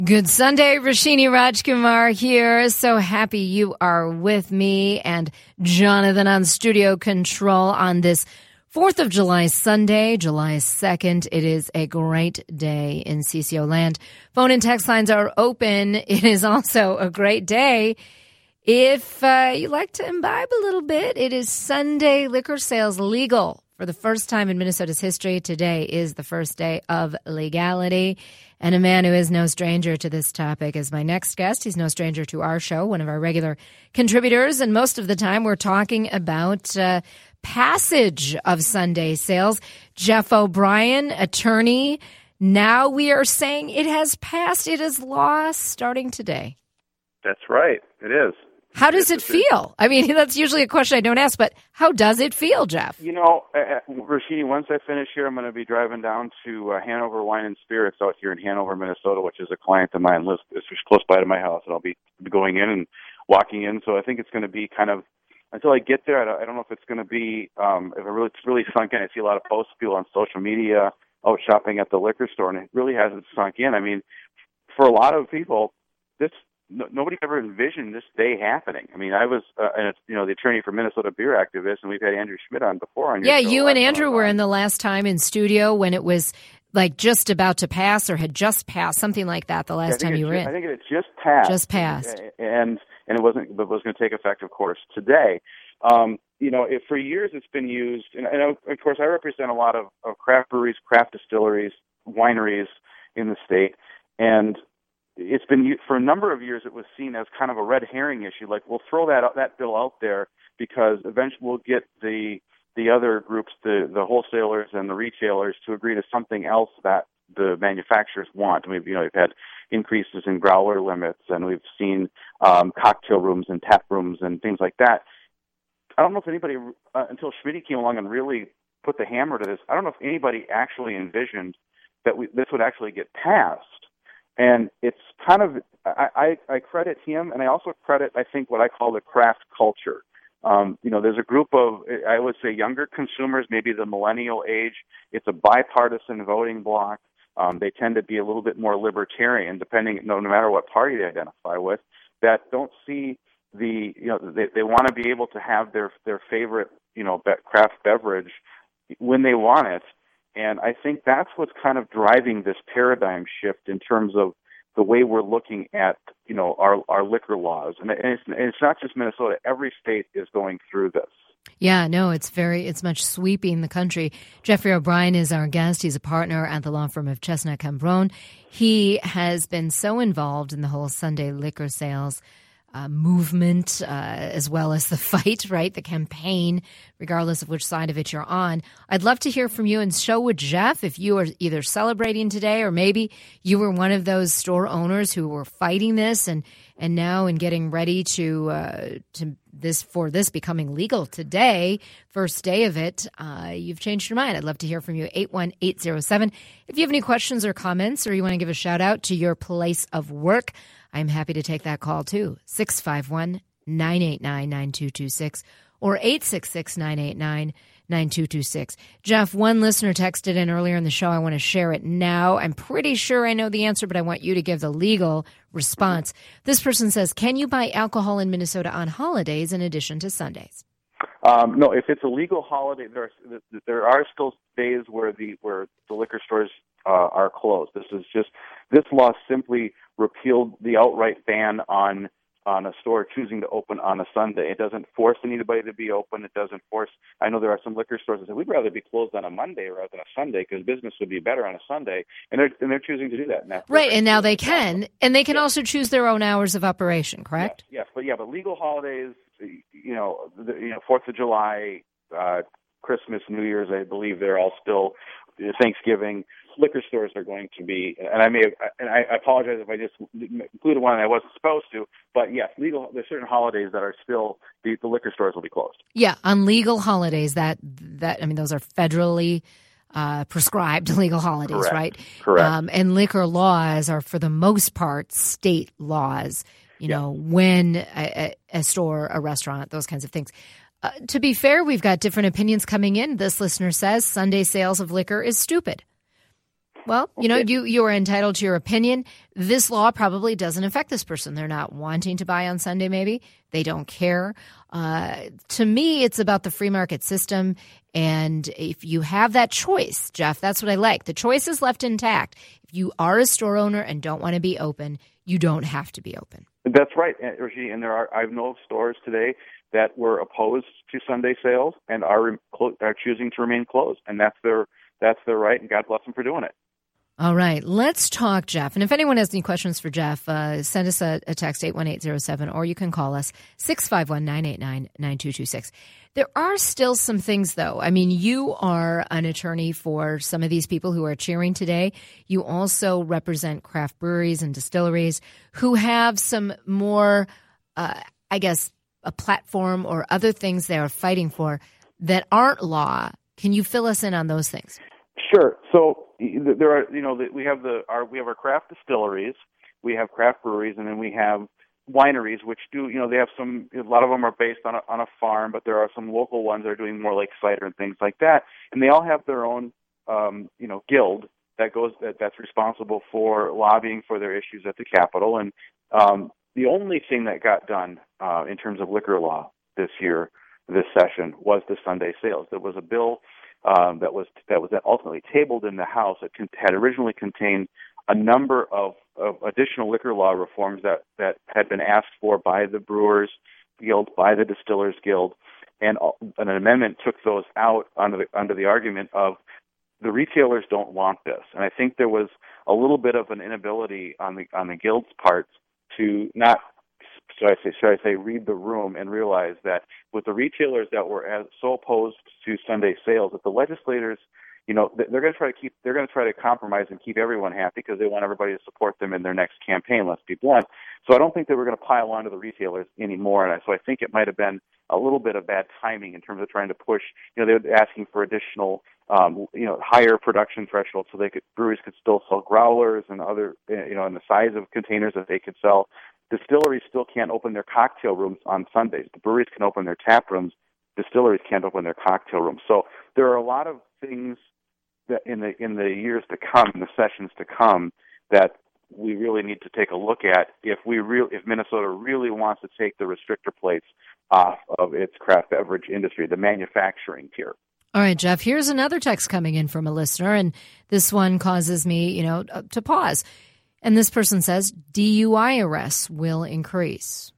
Good Sunday, Rashini Rajkumar here. So happy you are with me and Jonathan on studio control on this 4th of July Sunday, July 2nd. It is a great day in CCO land. Phone and text lines are open. It is also a great day if you like to imbibe a little bit. It is Sunday liquor sales legal. For the first time in Minnesota's history, today is the first day of legality. And a man who is no stranger to this topic is my next guest. He's no stranger to our show, one of our regular contributors. And most of the time we're talking about passage of Sunday sales. Jeff O'Brien, attorney. Now we are saying it has passed. It is law starting today. That's right. It is. How does it feel? I mean, that's usually a question I don't ask, but how does it feel, Jeff? You know, Rashini, once I finish here, I'm going to be driving down to Hanover Wine and Spirits out here in Hanover, Minnesota, which is a client of mine. It's just close by to my house, and I'll be going in and walking in. So I think it's going to be kind of, until I get there, I don't know if it's going to be, if it's really sunk in. I see a lot of posts, people on social media out shopping at the liquor store, and it really hasn't sunk in. I mean, for a lot of people, nobody ever envisioned this day happening. I mean, I was, the attorney for Minnesota Beer Activists, and we've had Andrew Schmidt on before. On your show. You and Andrew were in the last time in studio when it was like just about to pass or had just passed, something like that. The last time you were in, I think it had just passed. Just passed, and it wasn't, but was going to take effect, of course, today. For years it's been used, and of course I represent a lot of craft breweries, craft distilleries, wineries in the state, and it's been used for a number of years. It was seen as kind of a red herring issue. Like, we'll throw that bill out there because eventually we'll get the other groups, the wholesalers and the retailers, to agree to something else that the manufacturers want. We've had increases in growler limits, and we've seen cocktail rooms and tap rooms and things like that. I don't know if anybody, until Schmidt came along and really put the hammer to this, I don't know if anybody actually envisioned that this would actually get passed. And it's kind of, I credit him, and I also credit, I think, what I call the craft culture. There's a group of, I would say, younger consumers, maybe the millennial age. It's a bipartisan voting bloc. They tend to be a little bit more libertarian, depending, no matter what party they identify with, that don't see they want to be able to have their favorite, craft beverage when they want it. And I think that's what's kind of driving this paradigm shift in terms of the way we're looking at, our liquor laws. And it's not just Minnesota. Every state is going through this. Yeah, no, it's much sweeping the country. Jeffrey O'Brien is our guest. He's a partner at the law firm of Chestnut Cambronne. He has been so involved in the whole Sunday liquor sales movement, as well as the fight, right? The campaign, regardless of which side of it you're on. I'd love to hear from you and show with Jeff if you are either celebrating today or maybe you were one of those store owners who were fighting this and now and getting ready to this becoming legal today, first day of it. You've changed your mind. I'd love to hear from you. 81807. If you have any questions or comments, or you want to give a shout out to your place of work, I'm happy to take that call, too. 651-989-9226 or 866-989-9226. Jeff, one listener texted in earlier in the show. I want to share it now. I'm pretty sure I know the answer, but I want you to give the legal response. This person says, can you buy alcohol in Minnesota on holidays in addition to Sundays? No, if it's a legal holiday, there are still days where the liquor stores are closed. This law simply repealed the outright ban on a store choosing to open on a Sunday. It doesn't force anybody to be open. It doesn't force. I know there are some liquor stores that say we'd rather be closed on a Monday rather than a Sunday because business would be better on a Sunday, and they're choosing to do that. Right, and now they can, and they can also choose their own hours of operation. Correct? Yes, but legal holidays, 4th of July, Christmas, New Year's, I believe they're all still, Thanksgiving. Liquor stores are going to be, and I apologize if I just included one I wasn't supposed to, but yes, there's certain holidays that are still, the liquor stores will be closed. Yeah, on legal holidays those are federally prescribed legal holidays, correct, right? Correct. And liquor laws are, for the most part, state laws, when a store, a restaurant, those kinds of things. To be fair, we've got different opinions coming in. This listener says Sunday sales of liquor is stupid. Well, you are entitled to your opinion. This law probably doesn't affect this person. They're not wanting to buy on Sunday, maybe. They don't care. To me, it's about the free market system. And if you have that choice, Jeff, that's what I like. The choice is left intact. If you are a store owner and don't want to be open, you don't have to be open. That's right, Raji. And I know stores today that were opposed to Sunday sales and are choosing to remain closed. And that's their right, and God bless them for doing it. All right, let's talk, Jeff. And if anyone has any questions for Jeff, send us a text, 81807, or you can call us, 651-989-9226. There are still some things, though. I mean, you are an attorney for some of these people who are cheering today. You also represent craft breweries and distilleries who have some more, a platform or other things they are fighting for that aren't law. Can you fill us in on those things? Sure. So there are, we have our craft distilleries, we have craft breweries, and then we have wineries, which do, they have a lot of them are based on a farm, but there are some local ones that are doing more like cider and things like that, and they all have their own, guild that's responsible for lobbying for their issues at the Capitol. And the only thing that got done in terms of liquor law this session, was the Sunday sales. There was a bill that was ultimately tabled in the House. It had originally contained a number of additional liquor law reforms that had been asked for by the Brewers Guild, by the Distillers Guild, and an amendment took those out under the argument of the retailers don't want this. And I think there was a little bit of an inability on the Guild's part to not, should I say, read the room and realize that with the retailers that were so opposed to Sunday sales, that the legislators, they're going to try to compromise and keep everyone happy because they want everybody to support them in their next campaign. Let's be blunt. So I don't think they were going to pile onto the retailers anymore. And so I think it might have been a little bit of bad timing in terms of trying to push. They were asking for additional, higher production thresholds so breweries could still sell growlers and other, and the size of containers that they could sell. Distilleries still can't open their cocktail rooms on Sundays. The breweries can open their tap rooms. Distilleries can't open their cocktail rooms. So there are a lot of things that in the years to come, in the sessions to come, that we really need to take a look at if Minnesota really wants to take the restrictor plates off of its craft beverage industry, the manufacturing tier. All right, Jeff, here's another text coming in from a listener, and this one causes me, to pause. And this person says DUI arrests will increase.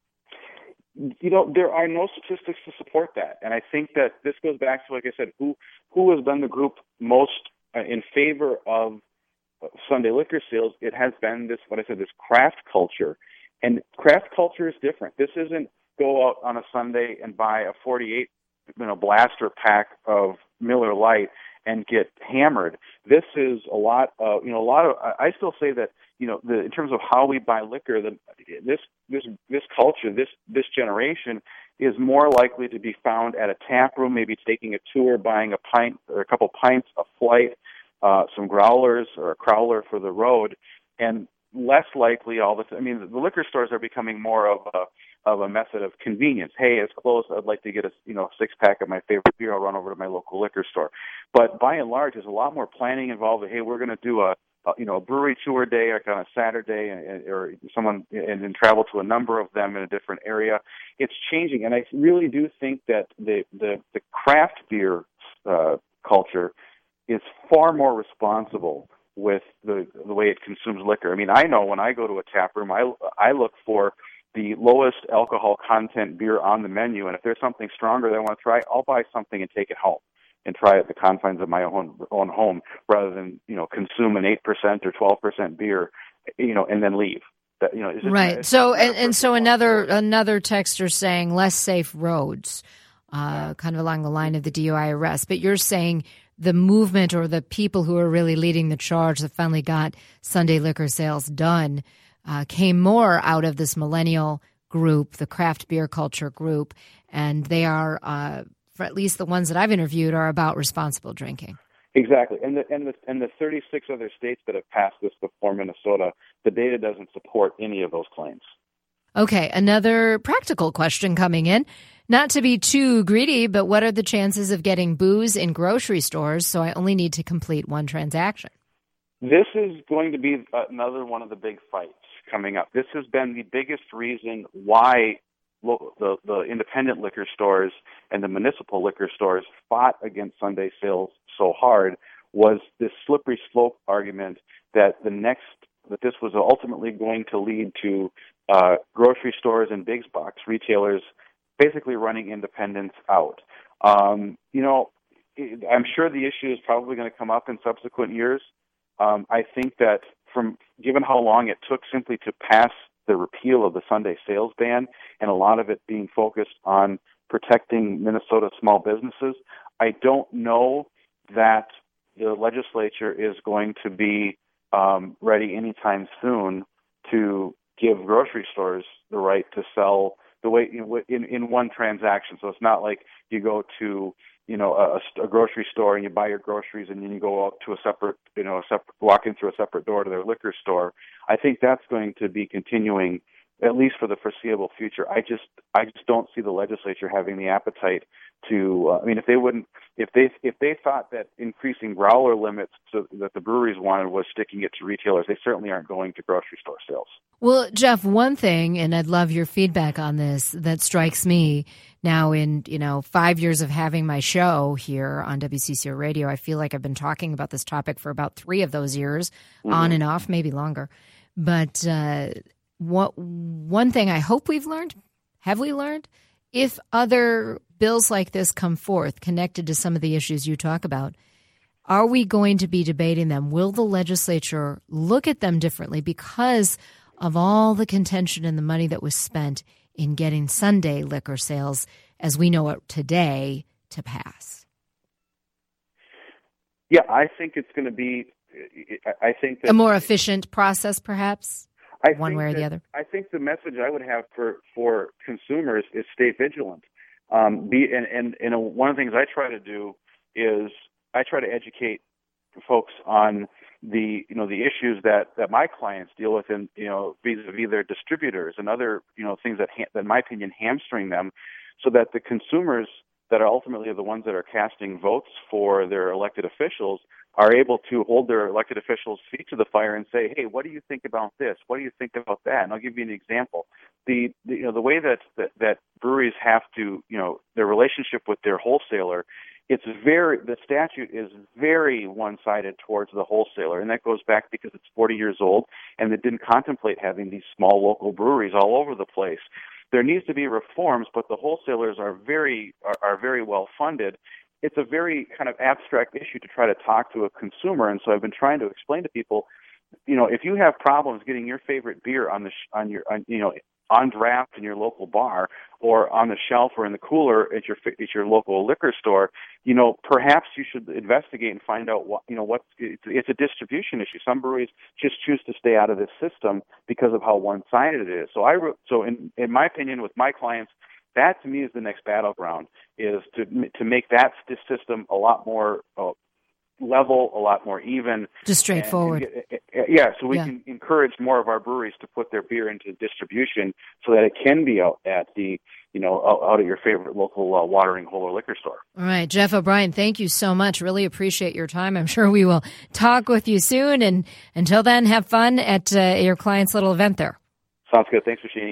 There are no statistics to support that. And I think that this goes back to, like I said, who has been the group most in favor of Sunday liquor sales. It has been this craft culture. And craft culture is different. This isn't go out on a Sunday and buy a 48 blaster pack of Miller Lite and get hammered. This is a lot of, I still say that, in terms of how we buy liquor, this culture, this generation is more likely to be found at a tap room, maybe taking a tour, buying a pint or a couple pints, a flight, some growlers or a crowler for the road, and less likely the liquor stores are becoming more of a method of convenience. Hey, it's closed. I'd like to get a 6-pack of my favorite beer. I'll run over to my local liquor store. But by and large, there's a lot more planning involved. Hey, we're going to do a brewery tour day like on a Saturday, and travel to a number of them in a different area. It's changing, and I really do think that the craft beer culture is far more responsible with the way it consumes liquor. I mean, I know when I go to a tap room, I look for the lowest alcohol content beer on the menu, and if there's something stronger that I want to try, I'll buy something and take it home and try it at the confines of my own home, rather than consume an 8% or 12% beer, and then leave. Right. So another texter saying less safe roads, kind of along the line of the DUI arrest. But you're saying the movement or the people who are really leading the charge that finally got Sunday liquor sales done came more out of this millennial group, the craft beer culture group, and they are, for at least the ones that I've interviewed, are about responsible drinking. Exactly, and the 36 other states that have passed this before Minnesota, the data doesn't support any of those claims. Okay, another practical question coming in. Not to be too greedy, but what are the chances of getting booze in grocery stores so I only need to complete one transaction? This is going to be another one of the big fights coming up. This has been the biggest reason why the independent liquor stores and the municipal liquor stores fought against Sunday sales so hard, was this slippery slope argument that this was ultimately going to lead to grocery stores and big box retailers basically running independents out. I'm sure the issue is probably going to come up in subsequent years. I think that given how long it took simply to pass the repeal of the Sunday sales ban, and a lot of it being focused on protecting Minnesota small businesses, I don't know that the legislature is going to be ready anytime soon to give grocery stores the right to sell the way in one transaction. So it's not like you go to a grocery store and you buy your groceries and then you go out to walk in through a separate door to their liquor store. I think that's going to be continuing at least for the foreseeable future. I just don't see the legislature having the appetite to. If they thought that increasing growler limits that the breweries wanted was sticking it to retailers, they certainly aren't going to grocery store sales. Well, Jeff, one thing, and I'd love your feedback on this, that strikes me now in 5 years of having my show here on WCCO Radio, I feel like I've been talking about this topic for about 3 of those years, on and off, maybe longer. But one thing I hope have we learned? If other bills like this come forth connected to some of the issues you talk about, are we going to be debating them? Will the legislature look at them differently because of all the contention and the money that was spent in getting Sunday liquor sales, as we know it today, to pass? Yeah, I think it's going to be. I think that a more efficient process, perhaps. One way or the other. I think the message I would have for consumers is stay vigilant. One of the things I try to do is I try to educate folks on the issues that my clients deal with, and vis-a-vis their distributors and other things that in my opinion hamstring them, so that the consumers that are ultimately the ones that are casting votes for their elected officials are able to hold their elected officials' feet to the fire and say, hey, what do you think about this? What do you think about that? And I'll give you an example. The way that breweries have to, their relationship with their wholesaler, the statute is very one-sided towards the wholesaler, and that goes back because it's 40 years old, and it didn't contemplate having these small local breweries all over the place. There needs to be reforms, but the wholesalers are very well funded. It's a very kind of abstract issue to try to talk to a consumer, and so I've been trying to explain to people, if you have problems getting your favorite beer on draft in your local bar, or on the shelf or in the cooler at your local liquor store, perhaps you should investigate and find out it's a distribution issue. Some breweries just choose to stay out of this system because of how one-sided it is. So in my opinion, with my clients, that to me is the next battleground, is to make that system a lot more level, a lot more even. Just straightforward. So we can encourage more of our breweries to put their beer into distribution so that it can be out at out at your favorite local watering hole or liquor store. All right, Jeff O'Brien, thank you so much. Really appreciate your time. I'm sure we will talk with you soon. And until then, have fun at your client's little event there. Sounds good. Thanks, Rashini.